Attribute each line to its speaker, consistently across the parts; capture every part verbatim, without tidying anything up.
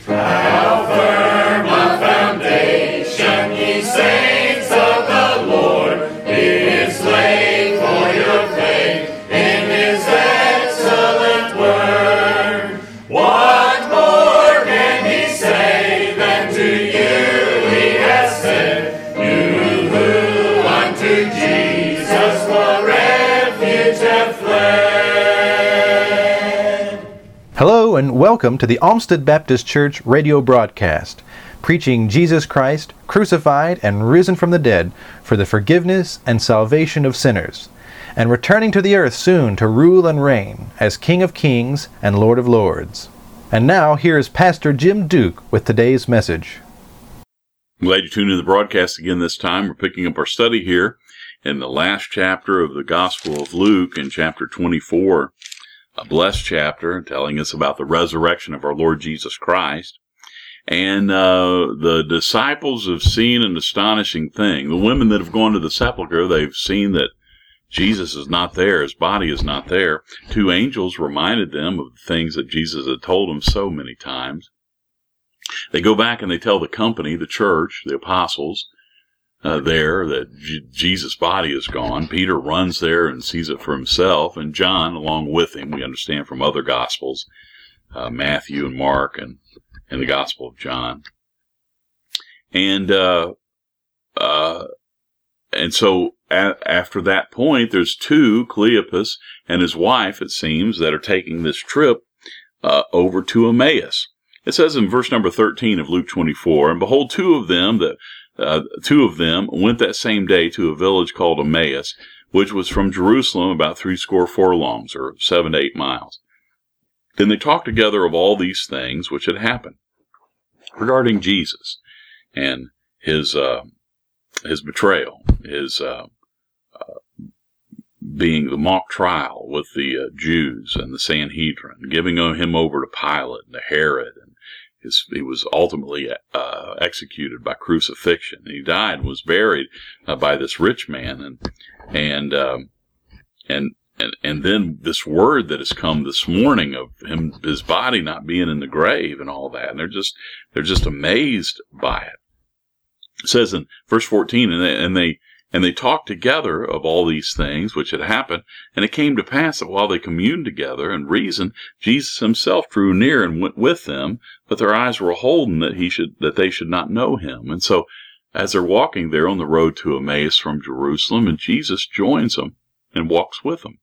Speaker 1: How firm a foundation, ye saints of the Lord, is laid for your faith in his excellent word. What more can he say than to you he has said, you who unto Jesus for refuge have fled?
Speaker 2: Hello and welcome to the Olmsted Baptist Church radio broadcast, preaching Jesus Christ, crucified and risen from the dead for the forgiveness and salvation of sinners, and returning to the earth soon to rule and reign as King of Kings and Lord of Lords. And now here is Pastor Jim Duke with today's message.
Speaker 3: I'm glad you tuned in to the broadcast again this time. We're picking up our study here in the last chapter of the Gospel of Luke in chapter twenty-four. A blessed chapter telling us about the resurrection of our Lord Jesus Christ. And uh, the disciples have seen an astonishing thing. The women that have gone to the sepulchre, they've seen that Jesus is not there. His body is not there. Two angels reminded them of the things that Jesus had told them so many times. They go back and they tell the company, the church, the apostles, Uh, there that J- Jesus' body is gone. Peter runs there and sees it for himself, and John along with him, we understand from other Gospels, uh, Matthew and Mark and, and the Gospel of John. And uh, uh, and so a- after that point, there's two, Cleopas and his wife, it seems, that are taking this trip uh, over to Emmaus. It says in verse number thirteen of Luke twenty-four, and behold, two of them that Uh, two of them went that same day to a village called Emmaus, which was from Jerusalem about threescore furlongs, or seven to eight miles. Then they talked together of all these things which had happened regarding Jesus and his uh, his betrayal, his uh, uh, being the mock trial with the uh, Jews and the Sanhedrin, giving him over to Pilate and to Herod. And His, he was ultimately uh, executed by crucifixion. He died and was buried uh, by this rich man, and and um, and and and then this word that has come this morning of him, his body not being in the grave, and all that. And they're just they're just amazed by it. It says in verse fourteen, and they and they and they talked together of all these things which had happened. And it came to pass that while they communed together and reasoned, Jesus himself drew near and went with them, but their eyes were holden that he should that they should not know him. And so, as they're walking there on the road to Emmaus from Jerusalem, and Jesus joins them and walks with them,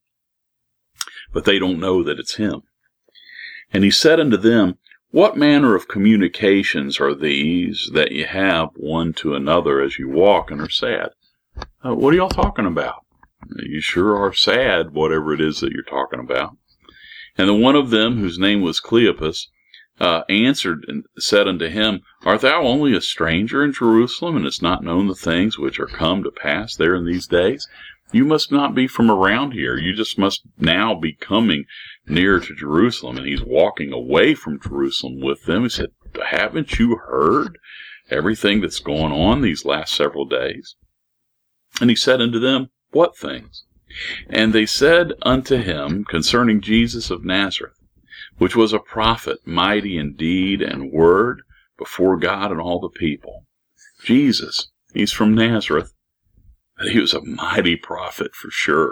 Speaker 3: but they don't know that it's him. And he said unto them, what manner of communications are these that ye have one to another as you walk and are sad? Uh, what are y'all talking about? You sure are sad, whatever it is that you're talking about. And the one of them, whose name was Cleopas, uh, answered and said unto him, art thou only a stranger in Jerusalem, and hast not known the things which are come to pass there in these days? You must not be from around here. You just must now be coming near to Jerusalem. And he's walking away from Jerusalem with them. He said, haven't you heard everything that's going on these last several days? And he said unto them, what things? And they said unto him concerning Jesus of Nazareth, which was a prophet, mighty in deed and word before God and all the people. Jesus, he's from Nazareth, but he was a mighty prophet for sure.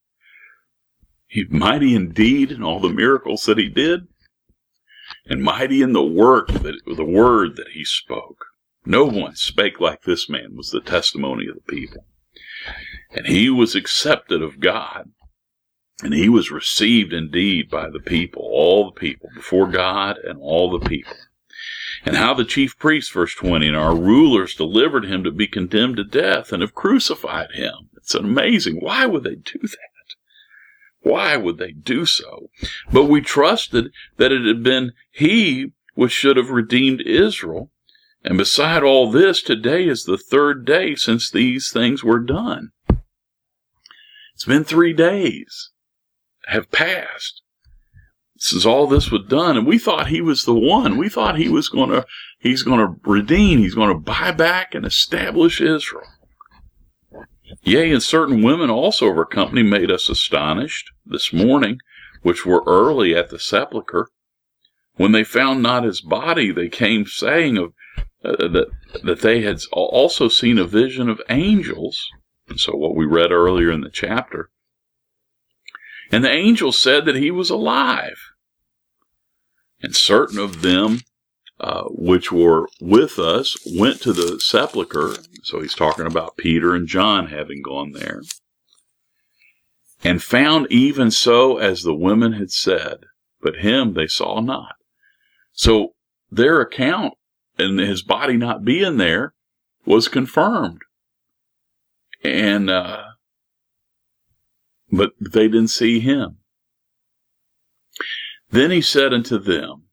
Speaker 3: He's mighty in deed in all the miracles that he did, and mighty in the work that the word that he spoke. No one spake like this man, was the testimony of the people. And he was accepted of God, and he was received indeed by the people, all the people, before God and all the people. And how the chief priests, verse twenty, and our rulers delivered him to be condemned to death and have crucified him. It's amazing. Why would they do that? Why would they do so? But we trusted that it had been he which should have redeemed Israel. And beside all this, today is the third day since these things were done. It's been three days have passed since all this was done, and we thought he was the one. We thought he was going to, he's going to redeem, he's going to buy back and establish Israel. Yea, and certain women also of our company made us astonished this morning, which were early at the sepulchre, When they found not his body, they came saying of, uh, that, that they had also seen a vision of angels. And so what we read earlier in the chapter. And the angels said that he was alive. And certain of them, uh, which were with us, went to the sepulchre. So he's talking about Peter and John having gone there. And found even so as the women had said, but him they saw not. So their account and his body not being there was confirmed. And, uh, but they didn't see him. Then he said unto them,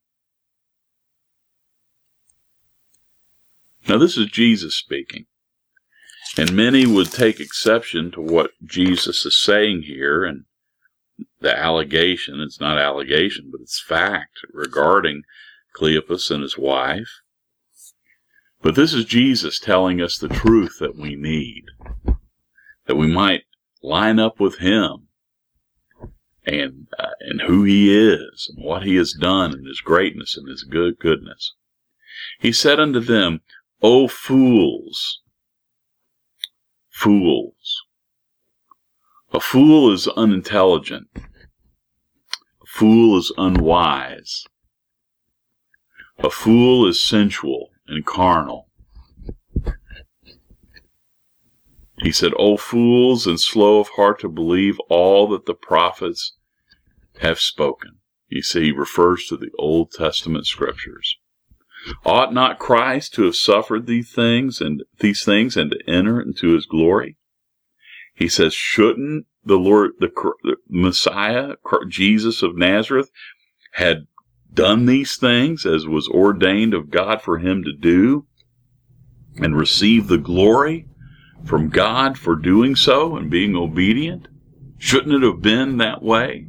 Speaker 3: now this is Jesus speaking, and many would take exception to what Jesus is saying here, and the allegation, it's not allegation, but it's fact regarding Cleopas and his wife. But this is Jesus telling us the truth that we need, that we might line up with him and uh, and who he is and what he has done and his greatness and his good goodness. He said unto them, O fools, fools. A fool is unintelligent. A fool is unwise. A fool is sensual and carnal. He said, O fools, and slow of heart to believe all that the prophets have spoken. You see, he refers to the Old Testament scriptures. Ought not Christ to have suffered these things and these things and to enter into his glory? He says, shouldn't the Lord, the, the Messiah, Jesus of Nazareth, had done these things as was ordained of God for him to do and receive the glory from God for doing so and being obedient? Shouldn't it have been that way?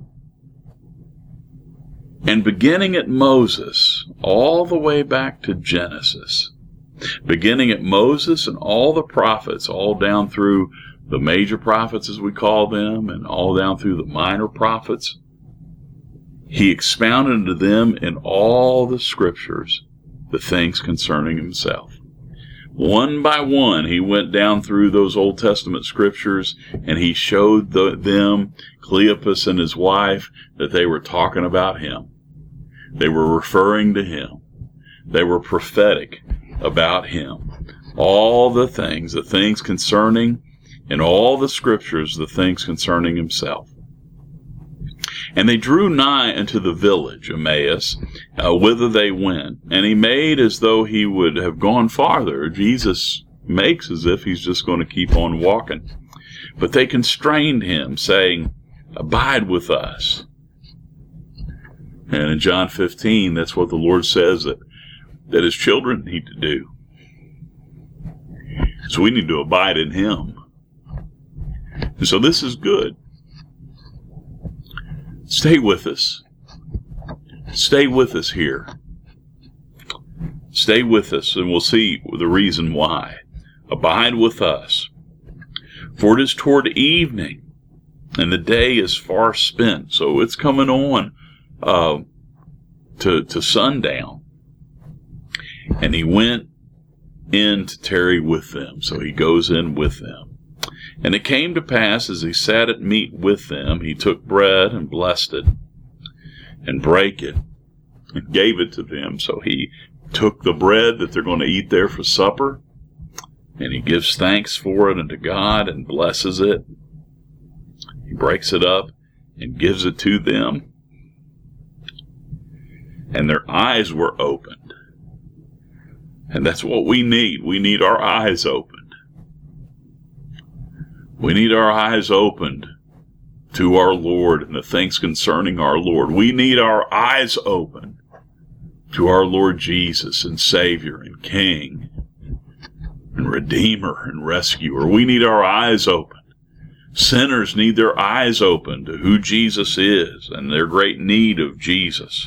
Speaker 3: And beginning at Moses, all the way back to Genesis, beginning at Moses and all the prophets, all down through the major prophets as we call them, and all down through the minor prophets, he expounded to them in all the scriptures the things concerning himself. One by one, he went down through those Old Testament scriptures, and he showed the, them, Cleopas and his wife, that they were talking about him. They were referring to him. They were prophetic about him. All the things, the things concerning, in all the scriptures, the things concerning himself. And they drew nigh unto the village, Emmaus, uh, whither they went. And he made as though he would have gone farther. Jesus makes as if he's just going to keep on walking. But they constrained him, saying, Abide with us. And in John fifteen, that's what the Lord says that, that his children need to do. So we need to abide in him. And so this is good. Stay with us. Stay with us here. Stay with us, and we'll see the reason why. Abide with us. For it is toward evening, and the day is far spent. So it's coming on uh, to, to sundown. And he went in to tarry with them. So he goes in with them. And it came to pass, as he sat at meat with them, he took bread and blessed it, and brake it, and gave it to them. So he took the bread that they're going to eat there for supper, and he gives thanks for it unto God, and blesses it. He breaks it up, and gives it to them. And their eyes were opened. And that's what we need. We need our eyes opened. We need our eyes opened to our Lord and the things concerning our Lord. We need our eyes opened to our Lord Jesus and Savior and King and Redeemer and Rescuer. We need our eyes opened. Sinners need their eyes opened to who Jesus is and their great need of Jesus.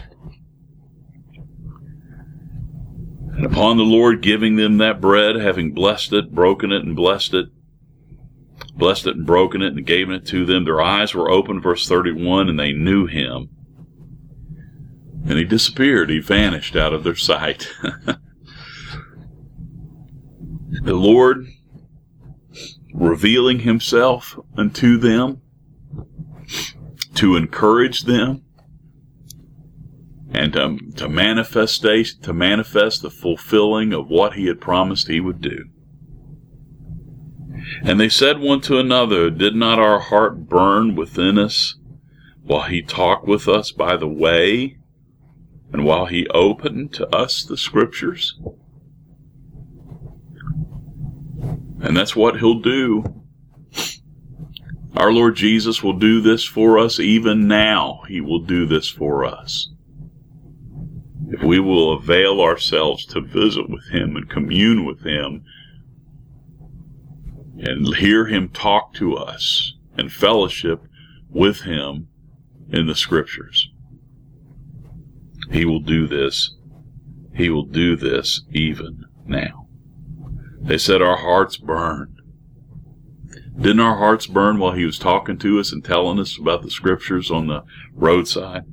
Speaker 3: And upon the Lord giving them that bread, having blessed it, broken it, and blessed it, blessed it and broken it and gave it to them, their eyes were opened, verse thirty-one, and they knew him. And he disappeared. He vanished out of their sight. The Lord revealing himself unto them to encourage them and to, to manifest to manifest the fulfilling of what he had promised he would do. And they said one to another, "Did not our heart burn within us while he talked with us by the way, and while he opened to us the Scriptures?" And that's what he'll do. Our Lord Jesus will do this for us even now. He will do this for us. If we will avail ourselves to visit with him and commune with him and hear him talk to us and fellowship with him in the Scriptures. He will do this. He will do this even now. They said our hearts burned. Didn't our hearts burn while he was talking to us and telling us about the Scriptures on the roadside?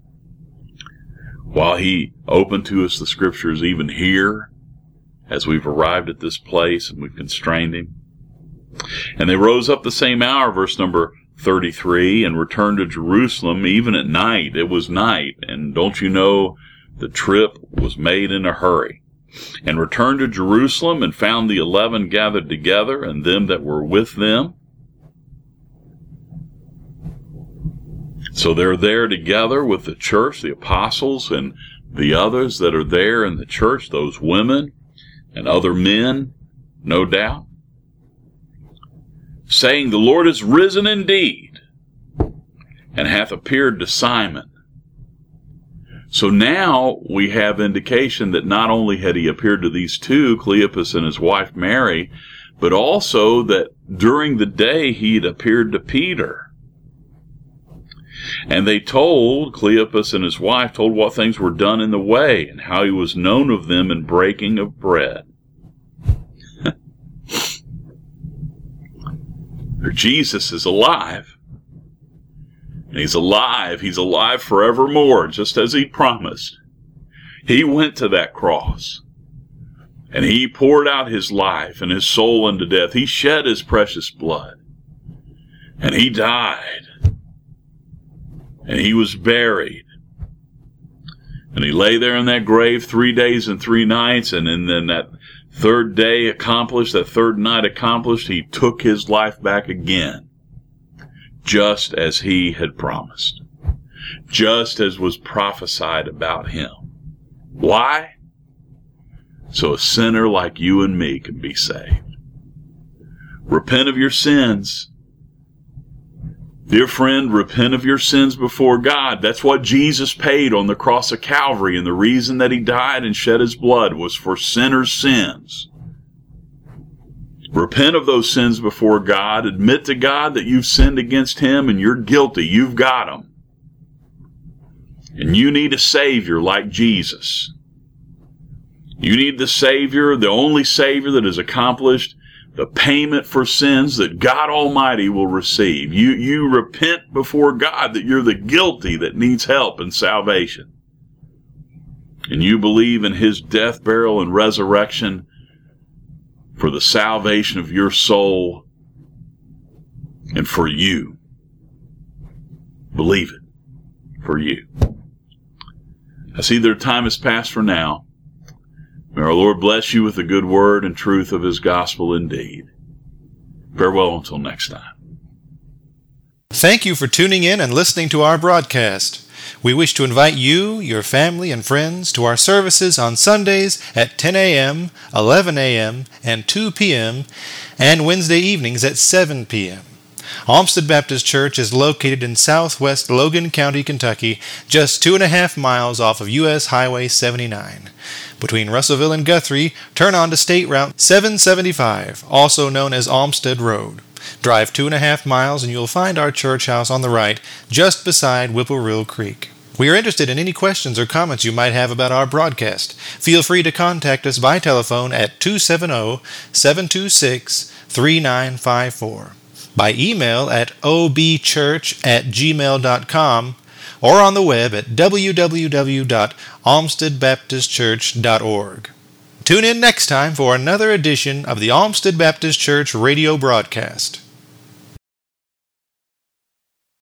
Speaker 3: While he opened to us the Scriptures even here, as we've arrived at this place and we've constrained him. And they rose up the same hour, verse number thirty-three, and returned to Jerusalem even at night. It was night, and don't you know, the trip was made in a hurry. And returned to Jerusalem, and found the eleven gathered together, and them that were with them. So they're there together with the church, the apostles, and the others that are there in the church, those women and other men, no doubt, saying, "The Lord is risen indeed, and hath appeared to Simon." So now we have indication that not only had he appeared to these two, Cleopas and his wife Mary, but also that during the day he had appeared to Peter. And they told, Cleopas and his wife told what things were done in the way, and how he was known of them in breaking of bread. Jesus is alive. And he's alive. He's alive forevermore, just as he promised. He went to that cross. And he poured out his life and his soul unto death. He shed his precious blood. And he died. And he was buried. And he lay there in that grave three days and three nights. And then that third day accomplished, that third night accomplished, he took his life back again. Just as he had promised. Just as was prophesied about him. Why? So a sinner like you and me can be saved. Repent of your sins. Dear friend, repent of your sins before God. That's what Jesus paid on the cross of Calvary, and the reason that he died and shed his blood was for sinners' sins. Repent of those sins before God. Admit to God that you've sinned against him and you're guilty. You've got him. And you need a Savior like Jesus. You need the Savior, the only Savior that has accomplished the payment for sins that God Almighty will receive. You, you repent before God that you're the guilty that needs help and salvation. And you believe in his death, burial, and resurrection for the salvation of your soul and for you. Believe it. For you. I see their time has passed for now. May our Lord bless you with the good word and truth of his gospel indeed. Farewell until next time.
Speaker 2: Thank you for tuning in and listening to our broadcast. We wish to invite you, your family, and friends to our services on Sundays at ten a.m., eleven a.m., and two p.m., and Wednesday evenings at seven p.m. Olmsted Baptist Church is located in southwest Logan County, Kentucky, just two and a half miles off of U S Highway seventy-nine. Between Russellville and Guthrie, turn on to State Route seven seventy-five, also known as Olmsted Road. Drive two and a half miles and you'll find our church house on the right, just beside Whippoorwill Creek. We are interested in any questions or comments you might have about our broadcast. Feel free to contact us by telephone at two seven zero, seven two six, three nine five four, by email at o b church at gmail dot com, or on the web at w w w dot olmsted baptist church dot org. Tune in next time for another edition of the Olmsted Baptist Church radio broadcast.